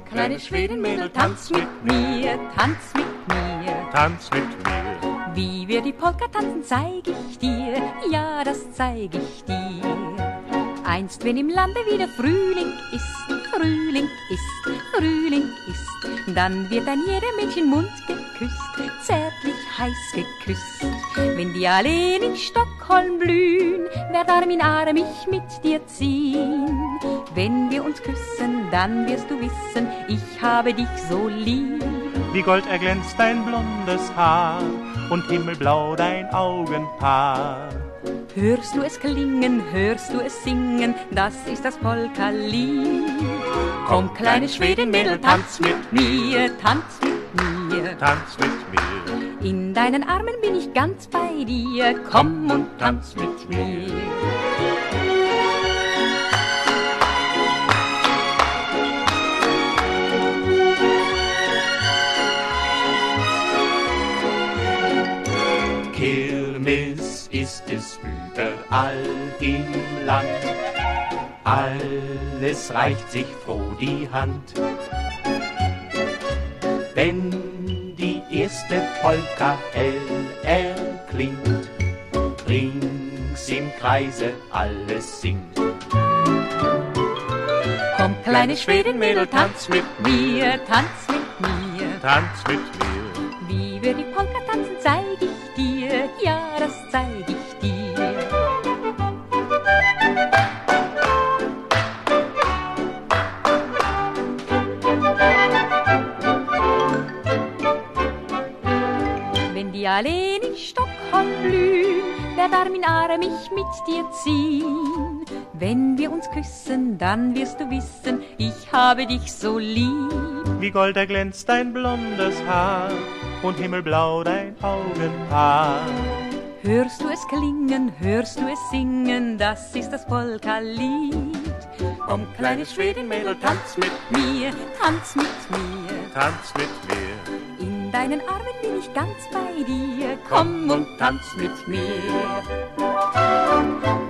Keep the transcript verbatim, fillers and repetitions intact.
kleines Schwedenmädel, tanz mit mir, tanz mit mir, tanz mit mir. Wie wir die Polka tanzen, zeig ich dir, ja, das zeig ich dir. Einst, wenn im Lande wieder Frühling ist, Frühling ist, Frühling ist, dann wird ein jeder Mädchen Mund geküsst, zärtlich heiß geküsst. Wenn die alleen in Stockholm blühen, werd Arm in Arm ich mit dir ziehen. Wenn wir uns küssen, dann wirst du wissen, ich habe dich so lieb. Wie Gold erglänzt dein blondes Haar und himmelblau dein Augenpaar. Hörst du es klingen, hörst du es singen, das ist das Polka-Lied. Komm, kleines Schwedenmädel, tanz mit mir, tanz mit mir, tanz mit mir. In deinen Armen bin ich ganz bei dir, komm und tanz mit mir. Kirmes ist es überall im Land, alles reicht sich froh die Hand. Wenn die erste Polka hell erklingt, rings im Kreise alles singt. Komm, kleines Schwedenmädel, tanz mit mir, tanz mit mir, tanz mit mir. Wie wir die Polka tanzen, zeig ich dir, ja, das zeig ich dir. Wenn die alleen in Stockholm blühen, werd Arm in Arm ich mit dir ziehen. Wenn wir uns küssen, dann wirst du wissen, ich habe dich so lieb. Wie Gold erglänzt dein blondes Haar und himmelblau dein Augenpaar. Hörst du es klingen, hörst du es singen, das ist das Polka-Lied. Komm, kleines Schwedenmädel, tanz mit mir, tanz mit mir, tanz mit mir. In deinen Armen bin ich ganz bei dir, komm und tanz mit mir.